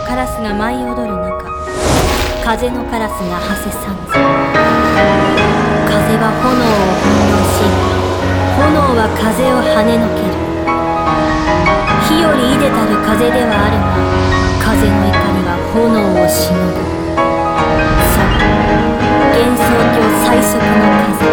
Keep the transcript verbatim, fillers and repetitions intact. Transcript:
カラスが舞い踊る中、風のカラスが馳せさんず。風は炎を翻弄し、炎は風を跳ねのける。火よりいでたる風ではあるが、風の怒りは炎をしのぐ。そう、幻想郷最速の風。